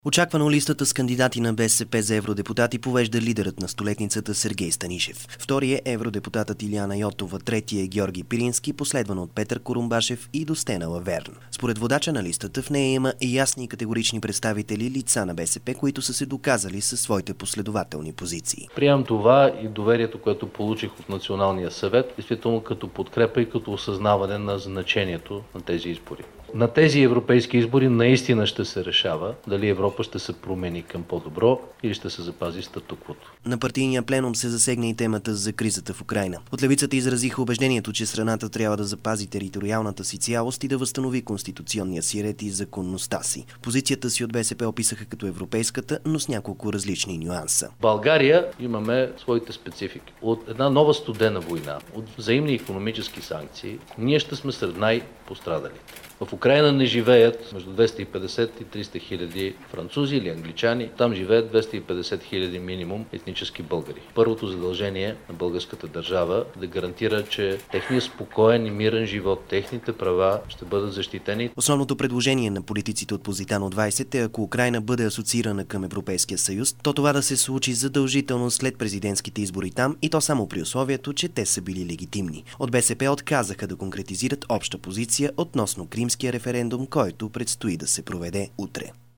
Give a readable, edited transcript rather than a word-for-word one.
Очаквано листата с кандидати на БСП за евродепутати повежда лидерът на столетницата Сергей Станишев. Втори е евродепутатът Илияна Йотова, трети е Георги Пирински, последван от Петър Курумбашев и до Стена Лаверн. Според водача на листата в нея има ясни и категорични представители лица на БСП, които са се доказали със своите последователни позиции. Приемам това и доверието, което получих от Националния съвет, действително като подкрепа и като осъзнаване на значението на тези избори. На тези европейски избори наистина ще се решава дали Европа ще се промени към по-добро или ще се запази статуквото. На партийния пленум се засегна и темата за кризата в Украйна. От левицата изразиха убеждението, че страната трябва да запази териториалната си цялост и да възстанови конституционния си ред и законността си. Позицията си от БСП описаха като европейската, но с няколко различни нюанса. В България имаме своите специфики. От една нова студена война, от взаимни икономически санкции, ние ще сме сред най-пострадалите. В Украйна не живеят между 250 и 300 хиляди французи или англичани. Там живеят 250 хиляди минимум етнически българи. Първото задължение на българската държава е да гарантира, че техният спокоен и мирен живот, техните права ще бъдат защитени. Основното предложение на политиците от Позитано 20 е, ако Украйна бъде асоциирана към Европейския съюз, то това да се случи задължително след президентските избори там и то само при условието, че те са били легитимни. От БСП отказаха да конкретизират обща позиция относно кримския референдум, който предстои да се проведе утре.